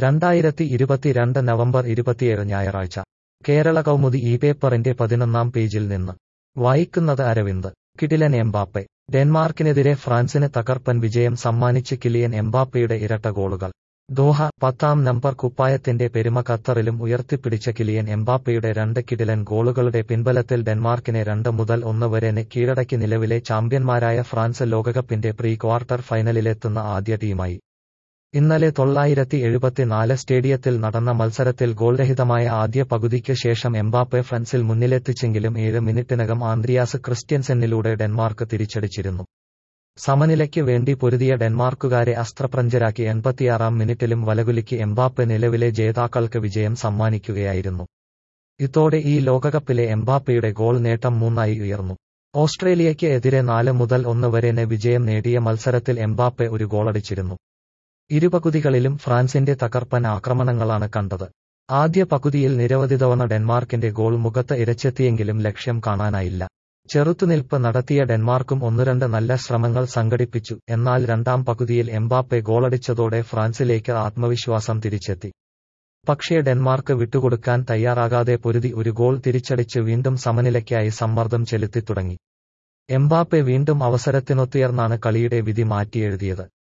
2022 November 27 ഞായറാഴ്ച കേരള കൗമുദി ഈ പേപ്പറിന്റെ 11-ാം പേജിൽ നിന്ന് വായിക്കുന്നത് അരവിന്ദ്. കിടിലൻ എംബാപ്പെ. ഡെൻമാർക്കിനെതിരെ ഫ്രാൻസിന് തകർപ്പൻ വിജയം സമ്മാനിച്ച് കിലിയൻ എംബാപ്പയുടെ ഇരട്ട ഗോളുകൾ. ദോഹ. 10-ാം നമ്പർ കുപ്പായത്തിന്റെ പെരുമ ഖത്തറിലും ഉയർത്തിപ്പിടിച്ച കിലിയൻ എംബാപ്പയുടെ രണ്ട് കിടിലൻ ഗോളുകളുടെ പിൻബലത്തിൽ ഡെൻമാർക്കിനെ 2-1 വരെ കീഴടക്കി നിലവിലെ ചാമ്പ്യന്മാരായ ഫ്രാൻസ് ലോകകപ്പിന്റെ പ്രീ ക്വാർട്ടർ ഫൈനലിലെത്തുന്ന ആദ്യ ടീമായി. ഇന്നലെ 974 സ്റ്റേഡിയത്തിൽ നടന്ന മത്സരത്തിൽ ഗോൾരഹിതമായ ആദ്യ പകുതിക്ക് ശേഷം എംബാപ്പെ ഫ്രാൻസിൽ മുന്നിലെത്തിച്ചെങ്കിലും 7 മിനിറ്റിനകം ആന്ദ്രിയാസ് ക്രിസ്റ്റ്യൻസെന്നിലൂടെ ഡെൻമാർക്ക് തിരിച്ചടിച്ചിരുന്നു. സമനിലയ്ക്ക് വേണ്ടി പൊരുതിയ ഡെൻമാർക്കുകാരെ അസ്ത്രപ്രഞ്ചരാക്കി 86-ാം മിനിറ്റിലും വലകുലുക്കി എംബാപ്പെ നിലവിലെ ജേതാക്കൾക്ക് വിജയം സമ്മാനിക്കുകയായിരുന്നു. ഇതോടെ ഈ ലോകകപ്പിലെ എംബാപ്പയുടെ ഗോൾ നേട്ടം 3-ആയി ഉയർന്നു. ഓസ്ട്രേലിയയ്ക്ക് എതിരെ 4-1 വരെ വിജയം നേടിയ മത്സരത്തിൽ എംബാപ്പെ ഒരു ഗോളടിച്ചിരുന്നു. ഇരുപകുതികളിലും ഫ്രാൻസിന്റെ തകർപ്പൻ ആക്രമണങ്ങളാണ് കണ്ടത്. ആദ്യ പകുതിയിൽ നിരവധി തവണ ഡെൻമാർക്കിന്റെ ഗോൾ മുഖത്ത് ഇരച്ചെത്തിയെങ്കിലും ലക്ഷ്യം കാണാനായില്ല. ചെറുത്തുനിൽപ്പ് നടത്തിയ ഡെൻമാർക്കും 1-2 നല്ല ശ്രമങ്ങൾ സംഘടിപ്പിച്ചു. എന്നാൽ രണ്ടാം പകുതിയിൽ എംബാപ്പെ ഗോളടിച്ചതോടെ ഫ്രാൻസിലേക്ക് ആത്മവിശ്വാസം തിരിച്ചെത്തി. പക്ഷേ ഡെൻമാർക്ക് വിട്ടുകൊടുക്കാൻ തയ്യാറാകാതെ പൊരുതി ഒരു ഗോൾ തിരിച്ചടിച്ച് വീണ്ടും സമനിലയ്ക്കായി സമ്മർദ്ദം ചെലുത്തിത്തുടങ്ങി. എംബാപ്പെ വീണ്ടും അവസരത്തിനൊത്തുയർന്നാണ് കളിയുടെ വിധി മാറ്റിയെഴുതിയത്.